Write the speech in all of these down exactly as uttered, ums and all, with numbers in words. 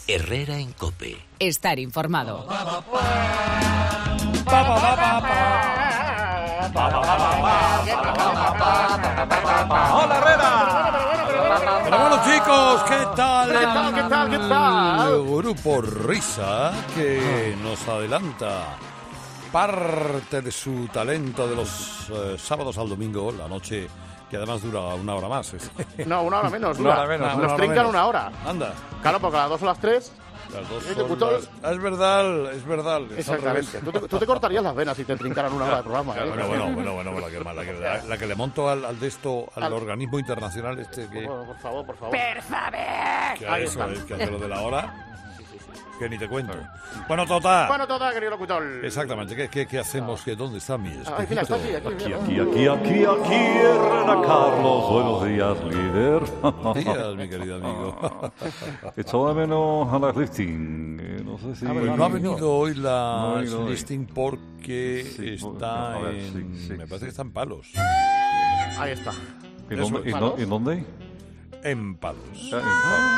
Herrera en COPE. Estar informado. ¡Hola, Herrera! Pero bueno, chicos, ¿qué tal? ¿Qué tal, qué tal, qué tal? El grupo Risa, que nos adelanta parte de su talento de los eh, sábados al domingo, la noche, que además dura una hora más. No, una hora menos. Una dura. hora menos, Nos una hora trincan menos. una hora. Anda. Claro, porque a las dos o las tres... Las dos ¿Eh, son locutor? las- Ah, es verdad, es verdad. Es al Exactamente. revés. Tú te, tú te cortarías las venas si te trincaran una hora de programa, ¿eh? Bueno, bueno, bueno, bueno, la que, la que, la, la que le monto al, al de esto, al, Al- organismo internacional este que, Por, por favor, por favor. que Ahí eso, está. es que hace lo de la hora, que ni te cuento. Bueno, total. Bueno, toda, querido locutor. Exactamente, ¿qué, qué, qué hacemos? ¿Qué, ¿Dónde está mi Ay, mira, está aquí, espejito? aquí. Aquí, aquí, aquí, aquí, Herrera Carlos. Buenos días, líder. Buenos días, mi querido amigo. Echaba de menos a la listing. Eh, No sé si... Pues no ha venido hoy la No ha venido hoy. listing porque Sí, está a ver, en... sí, sí, me parece sí. que está en Palos. Ahí está. ¿En dónde? ¿En, ¿Palos? dó- en dónde? En Palos. Ah, en-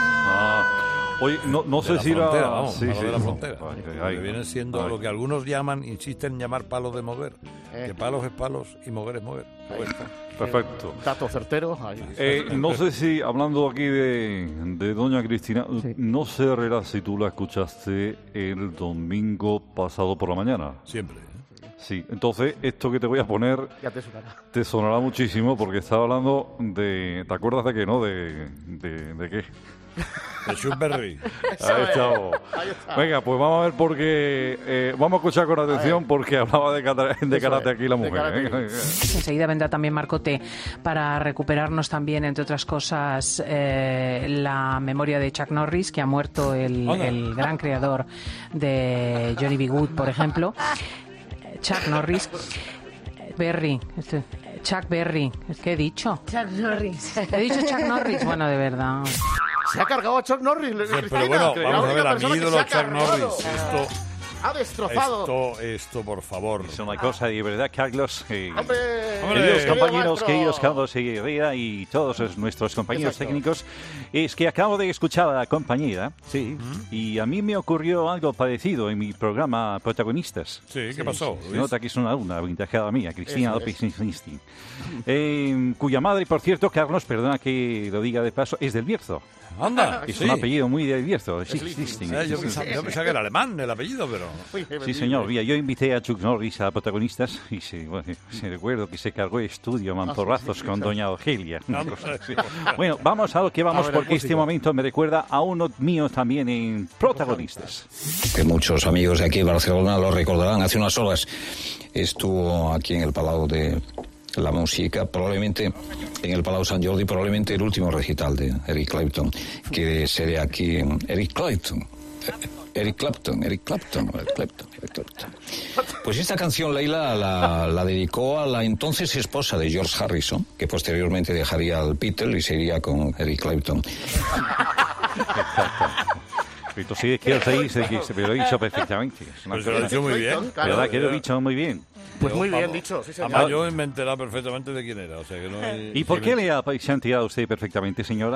ah. Oye, no, no De sé la si era... frontera, vamos, sí, Palos sí, de la no. frontera. Ay, ay, que ay. viene siendo Ay. lo que algunos llaman, insisten en llamar palos de mover. Eh. Que palos es palos y mover es mover. Ahí está. Perfecto. Dato certero. Ahí. Eh, no sé si, hablando aquí de, de doña Cristina, Sí. no sé, Herrera, si tú la escuchaste el domingo pasado por la mañana. Siempre. ¿eh? Sí, entonces esto que te voy a poner Ya te sonará. te sonará muchísimo porque estaba hablando de... ¿Te acuerdas de qué, no? ¿De, de, de qué? De Schuberry. Ahí estamos. Ahí está. Venga, pues vamos a ver porque... eh, vamos a escuchar con atención porque hablaba de, cata- de Eso karate es, aquí la de mujer. karate. ¿eh? Enseguida vendrá también Marcote para recuperarnos también, entre otras cosas, eh, la memoria de Chuck Norris, que ha muerto el, Hola. el gran creador de Johnny B. Good, por ejemplo. Chuck Norris. Berry. este, Chuck Berry. ¿Qué he dicho? Chuck Norris. He dicho Chuck Norris. Bueno, de verdad. Se ha cargado a Chuck Norris. Sí, Cristina, pero bueno, la vamos a única ver, a mi persona que ídolo se ha Chuck cargado. Norris. Esto, Ha destrozado. esto, esto, por favor. Es una cosa de verdad, Carlos. Eh, Hombre, Hombre, queridos querido compañeros, maestro. queridos Carlos y Herrera y todos es- nuestros compañeros Exacto. técnicos, es que acabo de escuchar a la compañera, sí, y a mí me ocurrió algo parecido en mi programa Protagonistas. Sí, ¿qué pasó? Se Luis? nota que es una alumna aventajada mía, Cristina Eso López Instinti, eh, cuya madre, por cierto, Carlos, perdona que lo diga de paso, es del Bierzo. Anda, Es sí. un apellido muy del Bierzo. Sí, Lichting. sí, Eh, yo, pensaba, yo pensaba que era alemán el apellido, pero... Uy, qué Sí, bendito. señor. Mira, yo invité a Chuck Norris a protagonistas y se, bueno, se recuerdo que se cargó el estudio a mamporrazos con doña Ogelia. Una cosa así. Bueno, vamos a lo que vamos A ver, el porque este músico. momento me recuerda a uno mío también en protagonistas. Que muchos amigos de aquí en Barcelona lo recordarán. Hace unas horas estuvo aquí en el Palau de la Música, probablemente en el Palau Sant Jordi, probablemente el último recital de Eric Clapton, que sería aquí en Eric Clapton. Eh, Eric Clapton, Eric Clapton, Eric Clapton, Eric Clapton. Pues esta canción Leila la, la dedicó a la entonces esposa de George Harrison, que posteriormente dejaría al Beatle y se iría con Eric Clapton. Pero sí, quiero decir que se me lo he dicho perfectamente. Es una Pues se lo ha cosa- dicho muy bien. Claro, ¿Verdad que lo he Yo- dicho muy bien? Pues muy bien vamos, dicho, sí, señor. Además, yo me he enterado perfectamente de quién era. O sea, que no hay- ¿Y por sí, qué me- le ha enterado usted perfectamente, señora?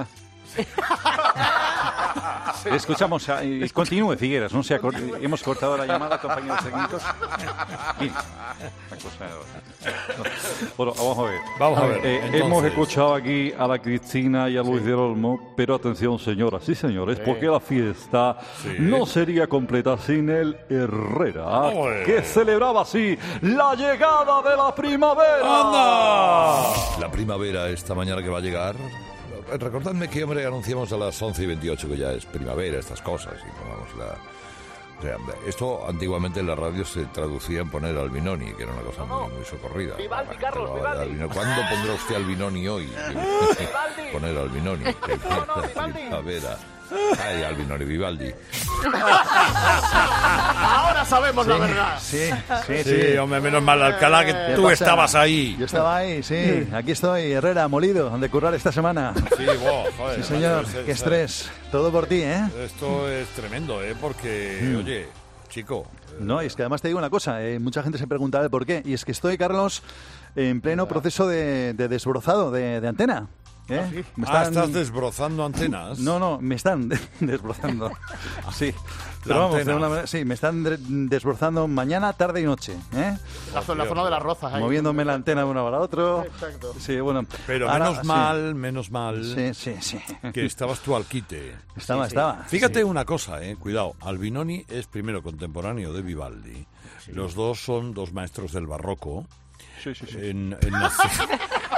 Escuchamos, a- eh, continúe, Figueras, no se ha cor- hemos cortado la llamada, compañeros técnicos. Bien, una cosa- Bueno, vamos a ver. Vamos a ver. Eh, entonces. hemos escuchado aquí a la Cristina y a Luis del Olmo, pero atención, señoras y señores, porque la fiesta Sí. no sería completa sin el Herrera, Ole. que celebraba así la llegada de la primavera. ¡Anda! La primavera esta mañana que va a llegar. Recordadme que, hombre, anunciamos a las once y veintiocho que ya es primavera, estas cosas. Y pongamos la... o sea, esto antiguamente en la radio se traducía en poner Albinoni, que era una cosa muy, muy socorrida. Vivaldi, Pero, Carlos, Vivaldi. Albino- ¿Cuándo pondrá usted Albinoni hoy? Poner Albinoni. Que la primavera. Ay, Albinoni, Vivaldi. Ahora sabemos la verdad. Sí, sí, Sí, sí. hombre, menos mal, Alcalá, que ¿Qué tú pasa? estabas ahí. Yo estaba ahí, sí. Aquí estoy, Herrera, molido, donde currar esta semana. Sí, wow, joder, Sí, señor, macho, qué es- estrés. Todo por ti, ¿eh? Esto es tremendo, ¿eh? Porque, oye, chico... No, y es que además te digo una cosa, eh, mucha gente se preguntará el por qué. Y es que estoy, Carlos, en pleno proceso de, de desbrozado de, de antena. ¿eh? Me Ah, están- ¿estás desbrozando antenas? No, no, me están desbrozando. Sí, La pero vamos, de antena. una manera- sí, me están de- desbrozando mañana, tarde y noche, ¿eh? La, zo- la zona de las rozas ahí. Moviéndome la antena de uno para otro. Exacto. Sí, bueno. Pero ahora- menos sí. mal, menos mal Sí, sí, sí. que estabas tú al quite. Estaba, estaba. Fíjate una cosa, eh, cuidado. Albinoni es primero contemporáneo de Vivaldi. Los dos son dos maestros del barroco. Sí, sí, sí. En, en naci-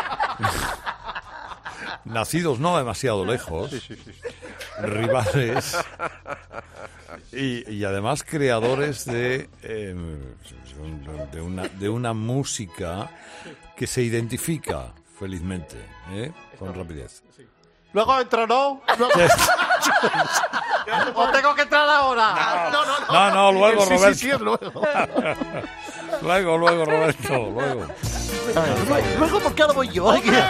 nacidos no demasiado lejos, Sí, sí, sí. rivales y, y además creadores de, eh, de, una, de una música que se identifica felizmente, ¿eh? Con rapidez. Luego entro, ¿no? Luego- ¿O tengo que entrar ahora? No, no, no. No, no, luego, Sí, sí, Roberto. sí, es luego. Luego, luego, Roberto, luego. Luego, ¿por qué ahora voy yo? ¡Jesús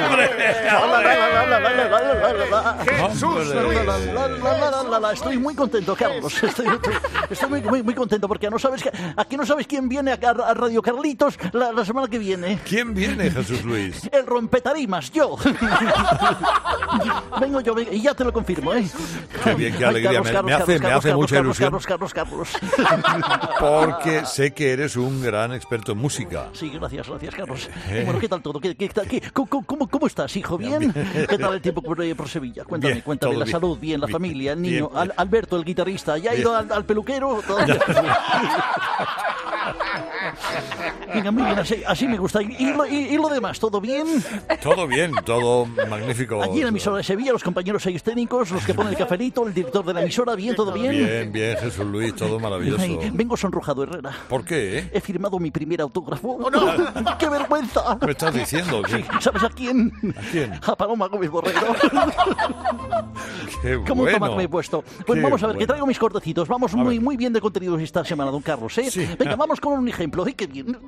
Hombre. Luis! Estoy muy contento, Carlos. Estoy, estoy muy, muy, muy contento porque no sabes que, aquí no sabes quién viene a, a Radio Carlitos la, la semana que viene. ¿Quién viene, Jesús Luis? El rompetarimas, yo. Vengo yo, vengo, y ya te lo confirmo, ¿eh? Qué bien, qué Ay, alegría. Carlos, Me- me Carlos, hace- me Carlos, hace Carlos, mucha Carlos, ilusión. Carlos, Carlos, Carlos. Porque sé que eres un gran experto en música. Sí, gracias, gracias, Carlos. Eh. Bueno, ¿qué tal todo? ¿Qué, qué tal? ¿Qué- cómo, cómo, cómo estás, hijo? ¿Bien? ¿Qué tal el tiempo por, eh, por Sevilla? Cuéntame, Bien, cuéntame. todo La bien. salud, bien, la Bien, familia, el niño, bien. Al- Alberto, el guitarrista. ¿Ya ha ido al, al peluquero? ¿Todavía? Venga, muy bien, así, así me gusta. ¿Y, y lo, y- y lo demás, todo bien? Todo bien, todo magnífico. Allí en la emisora de Sevilla, los compañeros seis técnicos, los que ponen el cafelito, el director de la emisora, ¿bien? ¿Todo bien? Bien, bien, Jesús Luis, todo maravilloso. Ay, vengo sonrojado, Herrera. ¿Por qué? eh? He firmado mi primer autógrafo. ¡Qué vergüenza! ¿Me estás diciendo? Sí, que ¿sabes a quién? ¿A quién? A Paloma Gómez Borrero. Qué ¿Cómo bueno. toma que me he puesto? Pues Qué vamos a ver, que bueno. traigo mis cortecitos. Vamos A muy, ver. muy bien de contenidos esta semana, don Carlos, ¿eh? Sí. Venga, vamos con un ejemplo. ¡Ay, qué bien!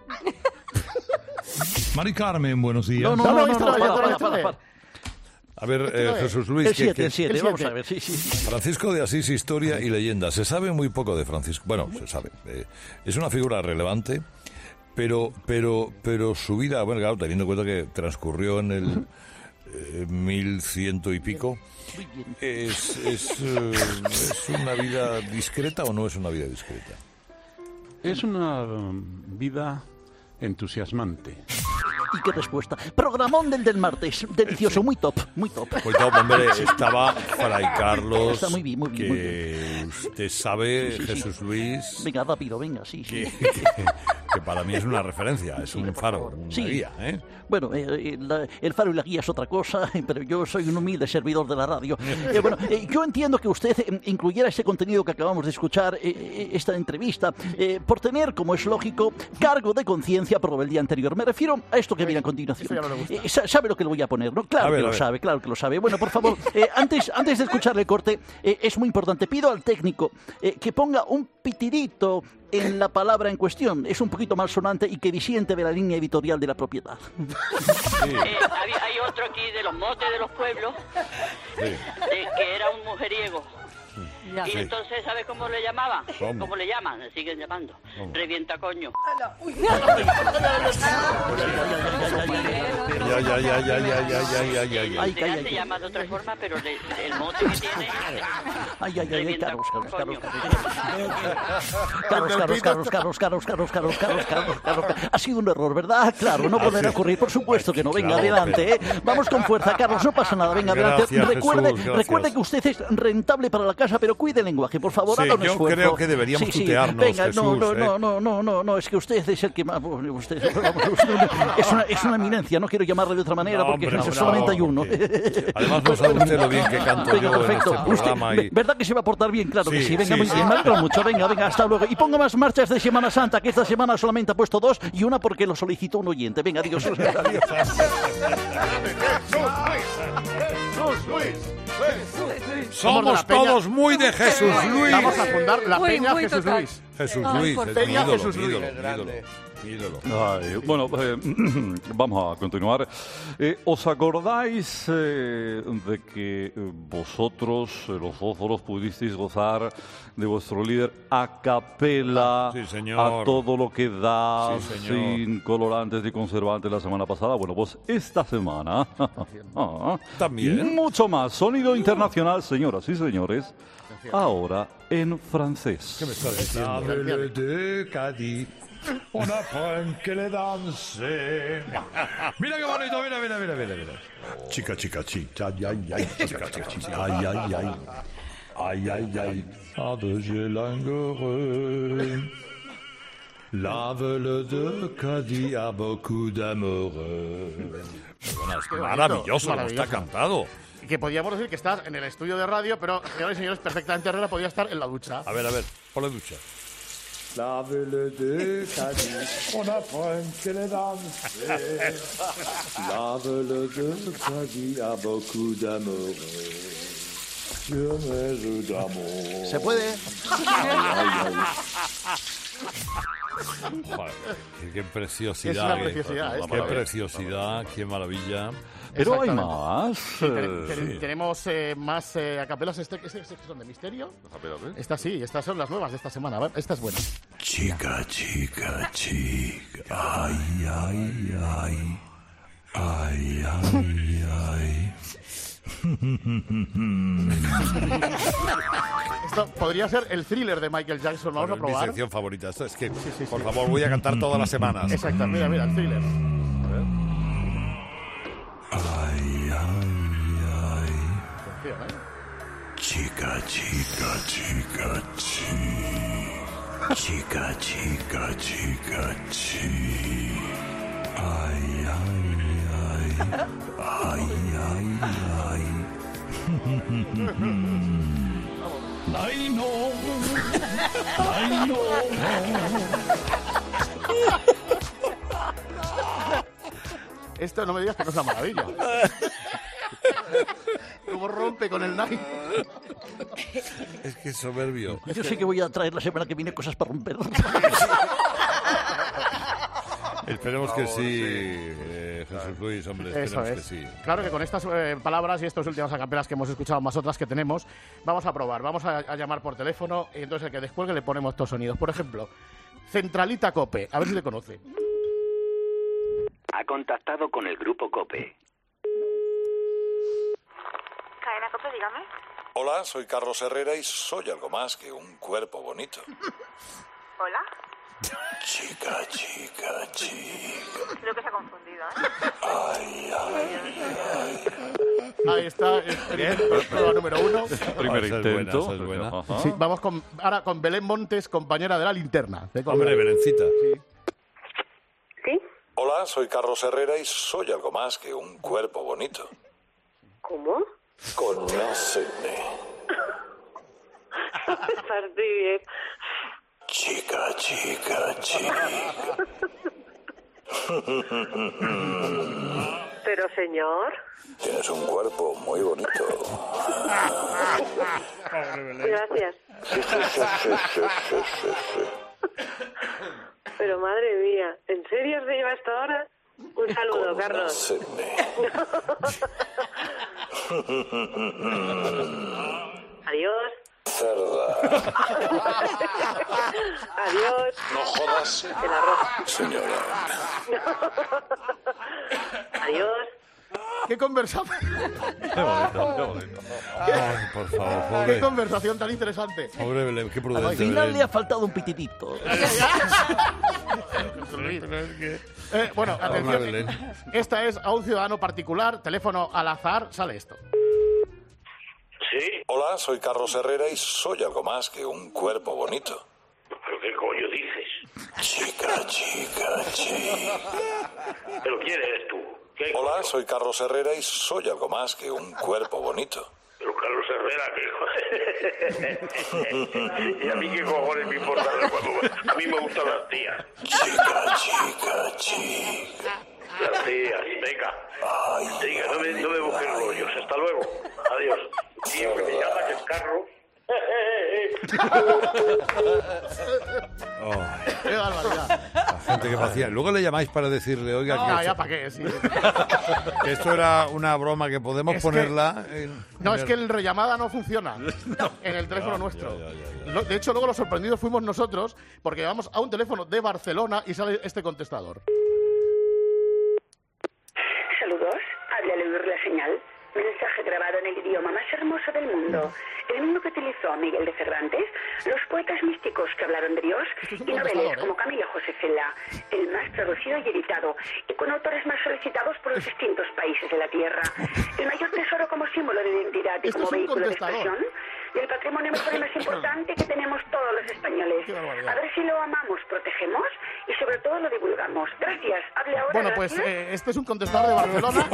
Mari Carmen, buenos días. No, no, No, no, no, no, este no, no, para, este para, no, para, este para. A ver, eh, Jesús Luis, El que- siete, que- el siete, el vamos siete. a ver, sí, sí, sí. Francisco de Asís, historia y leyenda. Se sabe muy poco de Francisco. Bueno, se sabe. eh, es una figura relevante, pero, pero, pero su vida, bueno, claro, teniendo en cuenta que transcurrió en el eh, mil ciento y pico, es, es, eh, ¿es una vida discreta o no es una vida discreta? Es una um, vida entusiasmante. ¿Y qué respuesta? Programón del del martes. Delicioso, muy top, muy top. Pues no, hombre, estaba Fray Carlos, Está muy bien, muy bien, que muy usted sabe, Sí, sí, sí. Jesús Luis, Venga, rápido, venga, sí, sí. que, que- que para mí es una referencia, es un faro, una Sí. guía, ¿eh? Bueno, eh, eh, la- el faro y la guía es otra cosa, pero yo soy un humilde servidor de la radio. Eh, bueno, eh, yo entiendo que usted eh, incluyera ese contenido que acabamos de escuchar, eh, eh, esta entrevista, eh, por tener, como es lógico, cargo de conciencia por el día anterior. Me refiero a esto que viene a continuación. Eso ya no le gusta. Eh, sa- ¿Sabe lo que le voy a poner, no? Claro A ver, que a lo ver. sabe, claro que lo sabe. Bueno, por favor, eh, antes, antes de escucharle el corte, eh, es muy importante, pido al técnico eh, que ponga un pitidito en la palabra en cuestión. Es un poquito malsonante y que disiente de la línea editorial de la propiedad. Eh, hay, hay otro aquí de los motes de los pueblos, de- que era un mujeriego. Y Sí. entonces, ¿sabes cómo le llamaban? ¿Cómo? le llaman? Le siguen llamando. ¿Cómo? Revienta coño. Ya, ya, ya, ya, ya, ya, ya, ya, ya, ya. Ay, Se calla, hace calla. llama de otra forma, pero le- el mote que tiene... Ay, ay, ay, ay, Revienta Carlos, Carlos, Carlos, coño. Carlos, Carlos, Carlos, Carlos, Carlos, Carlos, Carlos, Carlos, Carlos, Carlos, Carlos. Ha sido un error, ¿verdad? Claro, no volverá a ocurrir, por supuesto que no. Venga, Claro, adelante, ¿eh? Vamos con fuerza, Carlos, no pasa nada. Venga, adelante. Gracias, Recuerde, Jesús, gracias. recuerde que usted es rentable para la casa, pero cuide el lenguaje, por favor, Sí, haga un yo esfuerzo. creo que deberíamos Sí, sí. tutearnos, Venga, no, Jesús, no, ¿eh? no, no, no, no, no, es que usted es el que más... bueno, usted, vamos, usted es, una, es una eminencia, no quiero llamarle de otra manera, No, porque hombre, no, solamente hay uno. porque- Además no sabe usted lo bien que canto Venga, yo en perfecto. este Usted, programa y... ¿verdad que se va a portar bien? Claro que Sí, sí. Venga, sí, muy sí. bien. Me alegro mucho. Venga, venga, hasta luego. Y ponga más marchas de Semana Santa, que esta semana solamente ha puesto dos y una porque lo solicitó un oyente. Venga, adiós. Jesús Luis. Jesús Luis. Somos de Somos la Peña. todos muy de Jesús Luis. Vamos a fundar la Muy, Peña muy Jesús total. Luis. Jesús Ay, Luis, por es mi Peña ídolo, Jesús mi Luis. ídolo, mi ídolo. ídolo. Ay, bueno, eh, vamos a continuar. Eh, ¿Os acordáis eh, de que eh, vosotros, eh, los fósforos, pudisteis gozar de vuestro líder a capela, Sí, señor. a todo lo que da, Sí, señor. sin colorantes ni conservantes la semana pasada? Bueno, pues esta semana ah, También. mucho más. Sonido internacional, señoras y señores. Ahora en francés. ¿Qué me estás diciendo? Le de Cádiz, on apprend que le danse. Mira qué bonito, mira, mira, mira, mira, mira. Chica, chica, chica, ay, ay, ay, chica, chica, chica, ay, ay, ay. Ay, ay, ay, avec langoureux. Lave-le de Cádiz a beaucoup d'amoureux. Maravilloso, como está Maravilloso. cantado. Que podríamos decir que estás en el estudio de radio, pero, señores y señores, perfectamente Herrera podría estar en la ducha. A ver, a ver, ponle ducha. Lave-le de Cádiz, on apprend que le danse. Lave-le de Cádiz a beaucoup d'amoureux. Je me d'amour. ¿Se puede? Joder, qué, qué preciosidad. Es una qué- preciosidad, ¿eh? Qué preciosidad, qué maravilla. Pero hay Exactamente. más. Ten- eh, ten- Tenemos eh, más eh, acapelas. Este, este, este son de misterio. Estas sí, estas son las nuevas de esta semana. ¿vale? Esta es buena. Chica, chica, chica, ay, ay, ay, ay, ay, ay. Esto podría ser el thriller de Michael Jackson. Vamos a Mi probar. sección favorita. Esto es que, por favor, voy a cantar todas las semanas. Exacto, mira, mira, el thriller. Ay, ay, ay. Atención, ¿eh? Chica, chica, chica, chica. Chica, chica, chica, chica. Ay, ay, ay. Ay, ay, ay. Ay, no. Ay, no. Esto no me digas que no es la maravilla. Cómo rompe con el nai. Es que es soberbio. Yo sé que voy a traer la semana que viene cosas para romper. Esperemos que sí, eh, Jesús Luis, hombre, Eso esperemos es. que sí. Claro que con estas eh, palabras y estas últimas acapelas que hemos escuchado, más otras que tenemos, vamos a probar. Vamos a, a llamar por teléfono y entonces el que descuelgue le ponemos estos sonidos. Por ejemplo, Centralita Cope. A ver si le conoce. Ha contactado con el grupo COPE. Cadena Cope, dígame. Hola, soy Carlos Herrera y soy algo más que un cuerpo bonito. Hola. Chica, chica, chica. Creo que se ha confundido, ¿eh? Ay, ay, ay. Ahí está, el prueba número uno. Primer Esa es intento. buena, esa es buena. Ajá. Sí, vamos con, ahora con Belén Montes, compañera de la linterna. ¿De Hombre, Belencita. ¿Sí? Hola, soy Carlos Herrera y soy algo más que un cuerpo bonito. ¿Cómo? Conóceme. Fastidio. chica, chica, chica. Pero, señor. Tienes un cuerpo muy bonito. Gracias. Pero, madre mía, ¿en serio se lleva esto ahora? Un saludo, Carlos. Adiós. Cerda. Adiós. No jodas. El arroz. Señora. Adiós. ¿Qué conversación? Qué bonito, qué bonito. Ay, por favor, ¿Qué pobre. conversación tan interesante? Pobre Belén, qué Al prudente. final Belén. le ha faltado un pitidito. Eh, bueno, Pobre atención. Belén. Esta es a un ciudadano particular, teléfono al azar, sale esto. Sí. Hola, soy Carlos Herrera y soy algo más que un cuerpo bonito. ¿Pero qué coño dices? Chica, chica, chica. ¿Pero quién eres tú? ¿Qué Hola, coño? soy Carlos Herrera y soy algo más que un cuerpo bonito. Pero Carlos Herrera, ¿qué? ¿Y a mí qué cojones me importa? A mí me gustan las tías. Chica, chica, chica. Las tías, venga. Venga, no me, no me busques rollos. Hasta luego. Adiós. Tío, que me llamas el carro. Oh. ¡Qué barbaridad! La gente que me hacía. Luego le llamáis para decirle, oiga, No, que, ya esto, para qué, sí. que esto era una broma que podemos Es ponerla... que- en- No, en es que el rellamada no funciona en el teléfono Ya, nuestro. ya, ya, ya. Lo- De hecho, luego los sorprendidos fuimos nosotros porque llamamos a un teléfono de Barcelona y sale este contestador. Saludos, habla al oír la señal. Mensaje grabado en el idioma más hermoso del mundo, el mismo que utilizó Miguel de Cervantes, los poetas místicos que hablaron de Dios y noveles como Camila Josefela, el más traducido y editado, y con autores más solicitados por los distintos países de la Tierra. El mayor tesoro como símbolo de identidad y Esto como es un vehículo de contestador. expresión del patrimonio mejor y más importante que tenemos todos los españoles. A ver si lo amamos, protegemos y sobre todo lo divulgamos. Gracias. Hable ahora. Bueno, pues gracias. eh, este es un contestador de Barcelona.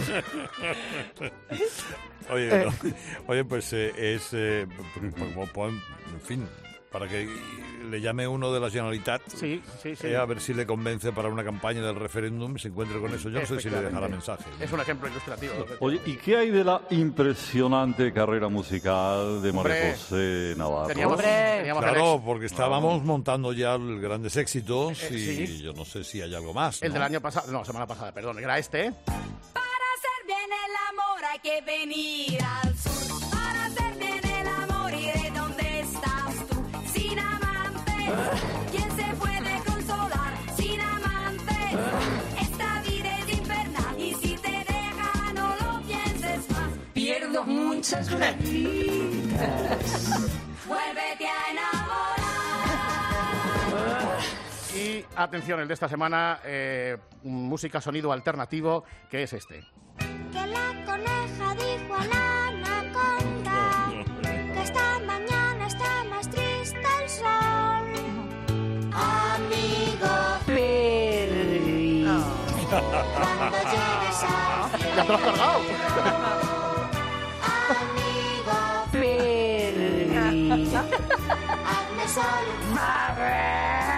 Oye, Eh. no. Oye, pues eh, es, eh, p- p- p- en fin, para que le llame uno de la Generalitat, Sí, sí, sí. eh, a ver si le convence para una campaña del referéndum y se encuentre con eso. Yo no sé si le dejará mensaje. Es un ejemplo ilustrativo. Oye, ¿y qué hay de la impresionante carrera musical de María Hombre, José Navarro? teníamos- teníamos el Claro, ex- porque estábamos montando ya los grandes éxitos Eh, y sí. yo no sé si hay algo más. El ¿no? del año pasado, no, semana pasada, perdón, era este, ¿eh? Para hacer bien el amor hay que venir al sur. Para hacer bien el amor iré donde estás tú. Sin amante, ¿quién se puede consolar? Sin amante, esta vida es infernal. Y si te deja, no lo pienses más. Pierdo muchas vidas. Vuélvete a enamorar. Y atención, el de esta semana, eh, música, sonido alternativo, que es este. Que la coneja dijo a la anaconda que esta mañana está más triste el sol. Amigo Perry, cuando llegues a... ¡Ya te lo has cargado! Amigo Perry, hazme solo un favor.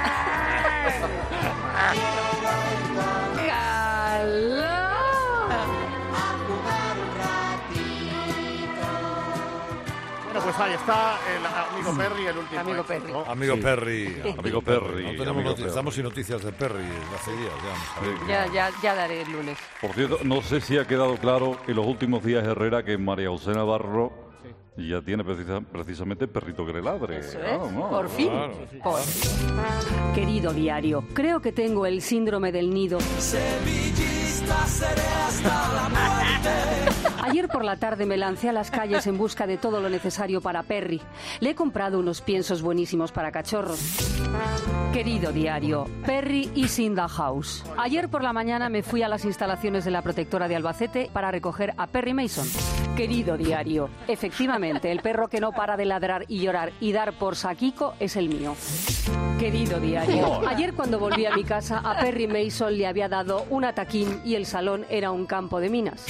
Bueno, pues ahí está el amigo Perry, el último. Amigo éxito. Perry. Amigo Sí. Perry. Amigo Perry, No tenemos amigo noticias, Perry. estamos sin noticias de Perry hace días. Ya. Ya, ya, ya daré el lunes. Por cierto, no sé si ha quedado claro en los últimos días, Herrera, que María José Navarro ya tiene precisa- precisamente perrito que le ladre. Eso Claro, es, ¿no? por fin. Claro. Por Querido diario, creo que tengo el síndrome del nido. Sevillista seré hasta la muerte. Ayer por la tarde me lancé a las calles en busca de todo lo necesario para Perry. Le he comprado unos piensos buenísimos para cachorros. Querido diario, Perry is in the house. Ayer por la mañana me fui a las instalaciones de la Protectora de Albacete para recoger a Perry Mason. Querido diario, efectivamente, el perro que no para de ladrar y llorar y dar por saquico es el mío. Querido diario, ayer cuando volví a mi casa a Perry Mason le había dado un ataquín y el salón era un campo de minas.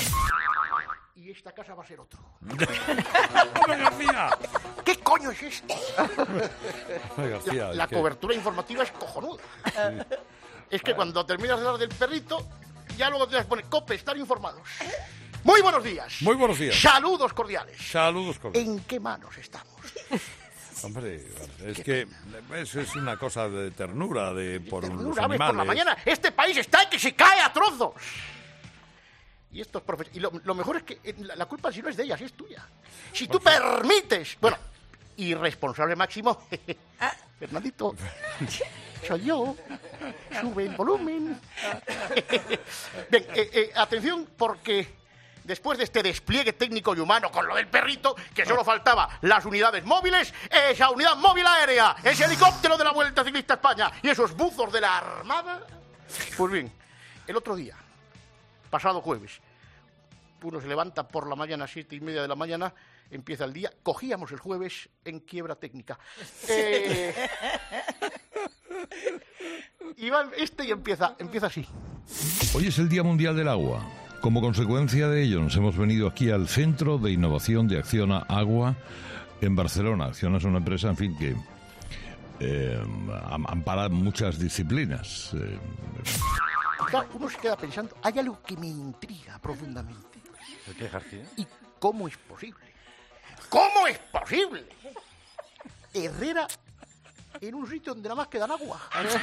Y esta casa va a ser otro. García! ¿Qué coño es esto? García, La, es la que- cobertura informativa es cojonuda. Es que cuando terminas de hablar del perrito, ya luego te pones COPE, estar informados. Muy buenos días. Muy buenos días. Saludos cordiales. Saludos cordiales. ¿En qué manos estamos? Hombre, es que eso es una cosa de ternura de por los Una vez por la animales. mañana, este país está que se cae a trozos. Y estos profes- y lo, lo mejor es que eh, la, la culpa si no es de ellas, es tuya. Si tú permites, bueno, irresponsable máximo, Fernandito, soy yo. Sube el volumen. Bien, eh, eh, atención porque después de este despliegue técnico y humano con lo del perrito, que solo faltaba las unidades móviles, esa unidad móvil aérea, ese helicóptero de la Vuelta Ciclista a España y esos buzos de la Armada. Pues bien, el otro día, pasado jueves, uno se levanta por la mañana, siete y media de la mañana, empieza el día, cogíamos el jueves en quiebra técnica. Eh, y va este y empieza, empieza así. Hoy es el Día Mundial del Agua. Como consecuencia de ello, nos hemos venido aquí al Centro de Innovación de Acciona Agua en Barcelona. Acciona es una empresa, en fin, que eh, am- ampara muchas disciplinas. Eh, Claro, uno se queda pensando, hay algo que me intriga profundamente. ¿Qué, García? ¿Y cómo es posible? ¿Cómo es posible? Herrera en un sitio donde nada más quedan agua.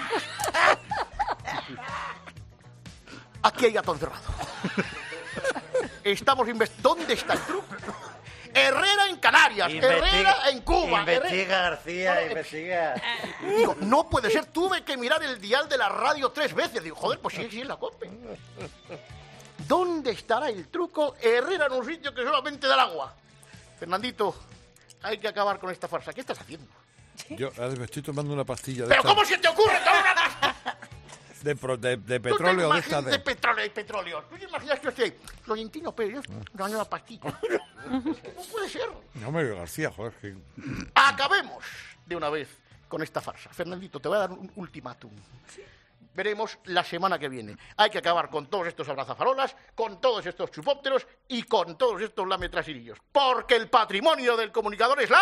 Aquí hay gato encerrado. Estamos investigando. ¿Dónde está el truco? Herrera en Canarias, Investiga, Herrera en Cuba. Investiga, Herrera... García, no, no, investiga. Digo, no puede ser, tuve que mirar el dial de la radio tres veces. Digo, joder, pues sí, sí es la COPE. ¿Dónde estará el truco? Herrera en un sitio que solamente da el agua. Fernandito, hay que acabar con esta farsa. ¿Qué estás haciendo? Yo ahora me estoy tomando una pastilla de ¿Pero esta- cómo se te ocurre tomar una pastilla? de, pro- de, de ¿Tú te petróleo de esta imaginas de... de petróleo, de petróleo? ¿Tú te imaginas que estoy Florentino Pérez dando una pastilla? No puede ser. No me García, joder, que... Acabemos de una vez con esta farsa. Fernandito, te voy a dar un ultimátum. Veremos la semana que viene. Hay que acabar con todos estos abrazafarolas, con todos estos chupópteros y con todos estos lametrasirillos. Porque el patrimonio del comunicador es la...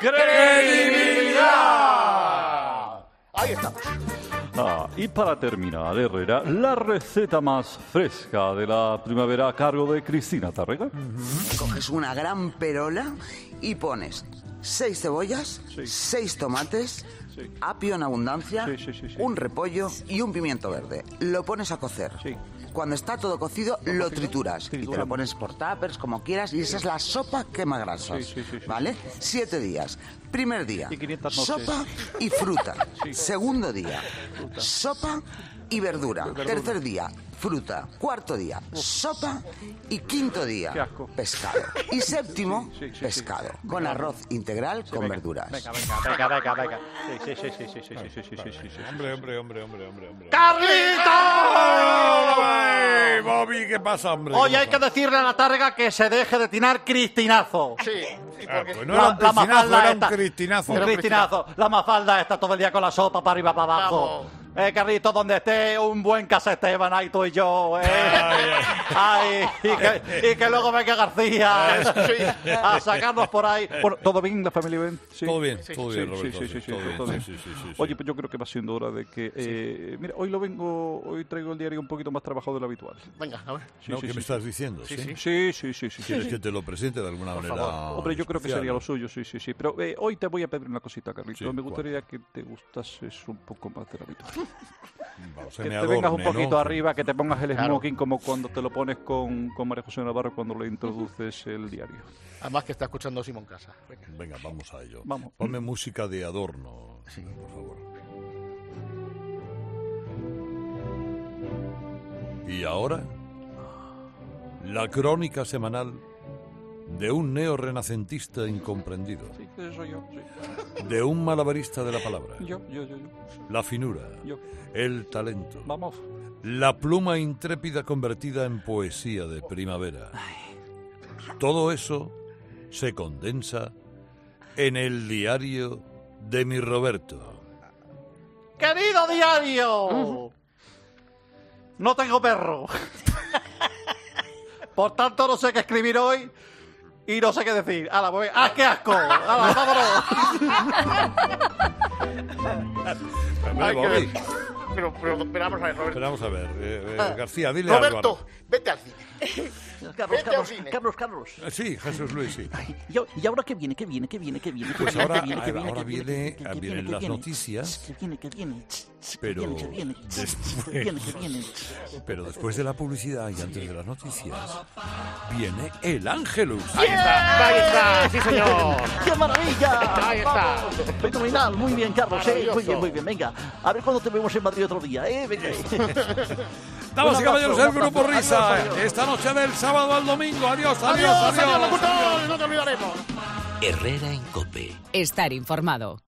¡Credibilidad! Ahí estamos. Ah, y para terminar, Herrera, la receta más fresca de la primavera a cargo de Cristina Tárrega. Coges una gran perola y pones seis cebollas, seis tomates, apio en abundancia, un repollo y un pimiento verde. Lo pones a cocer. Cuando está todo cocido, lo trituras. Y te lo pones por tuppers, como quieras, y esa es la sopa quema grasas. Sí, sí, sí, sí. ¿Vale? Siete días. Primer día, noches. sopa y fruta. Segundo día, sopa y verdura. Tercer día, fruta. Cuarto día, sopa. Y quinto día, pescado. Y séptimo, pescado. Con arroz integral con verduras. Venga, venga, venga, venga, venga. Sí, sí, sí, sí, sí, sí, sí, sí, sí, sí, sí. Hombre, hombre, hombre, hombre, hombre, hombre. ¡Carlitos! ¡Ay, Bobby, qué pasa, hombre! Hoy hay que decirle a la Targa que se deje de tirar cristinazo. Sí, Ah, pues no era un piscinazo, era un cristinazo. El cristinazo. La mafalda está todo el día con la sopa para arriba, para abajo. Eh, Carlitos, donde esté un buen Casa Esteban, ahí tú y yo, eh. Ay, y, que, y que luego venga García eh, a sacarnos por ahí. Bueno, ¿todo bien, la familia bien? Sí. Todo bien, Sí, todo sí, bien, sí, Roberto, sí, sí, sí, sí, todo bien, todo bien. sí, sí, sí, sí, Oye, pues yo creo que va siendo hora de que... Eh, mira, hoy lo vengo... Hoy traigo el diario un poquito más trabajado de lo habitual. Venga, a ver. No, ¿qué me estás diciendo? Sí, ¿Sí? sí, sí, sí, sí. ¿Quieres sí. que te lo presente de alguna Por manera? favor. Hombre, yo creo que especial, sería ¿no? lo suyo, sí, sí, sí. Pero eh, hoy te voy a pedir una cosita, Carlitos. Sí, Me ¿cuál? gustaría que te gustases un poco más de lo habitual. Vamos, se Que me te vengas un adorne, poquito ¿no? arriba, que te pongas el Claro. smoking como cuando te lo pones con, con María José Navarro cuando le introduces el diario. Además que está escuchando Simón Casa. Venga. Venga, vamos a ello. Vamos. Ponme música de adorno, por favor. Y ahora, la crónica semanal de un neorrenacentista incomprendido, Sí, que soy yo, sí. de un malabarista de la palabra, Yo, yo, yo, yo. la finura, Yo. el talento, Vamos. la pluma intrépida convertida en poesía de primavera. Todo eso se condensa en el diario de mi Roberto. ¡Querido diario! No tengo perro. Por tanto, no sé qué escribir hoy y no sé qué decir. ¡Hala, pues, ¡ah, qué asco! ¡Hala, vámonos! Hombre, Bobby, Pero, pero, pero vamos a ver, Roberto. esperamos a ver. Eh, eh, Ah, García, dile algo. Roberto, vete al cine. Carlos, Vete al Carlos, cine. Carlos, Carlos. Ah, Sí, Jesús Luis, sí. ¿Y, y ahora qué viene? ¿Qué viene? ¿Qué viene? ¿Qué viene? ¿Qué Pues viene? ahora, ¿Qué viene? ¿Qué ahora viene? ¿Qué viene, ¿Qué vienen viene? ¿Qué las viene? noticias, ¿Qué viene? ¿Qué viene? ¿Qué pero viene? ¿Qué viene? después, ¿Qué viene? ¿Qué viene? pero después de la publicidad y antes de las noticias, viene el Ángelus. Ahí está, ahí está, sí señor. ¡Qué maravilla! Ahí está. Fenomenal, muy bien, Carlos. eh, Muy Maravilloso. bien, muy bien. Venga, a ver cuándo te vemos en Madrid otro día, ¿eh? Venga. Damas Un y caballeros, abrazo, el un Grupo abrazo. Risa. Adiós, adiós. Esta noche del sábado al domingo. Adiós, adiós, Adiós, adiós. adiós, locutor, no te olvidaremos. Herrera en COPE. Estar informado.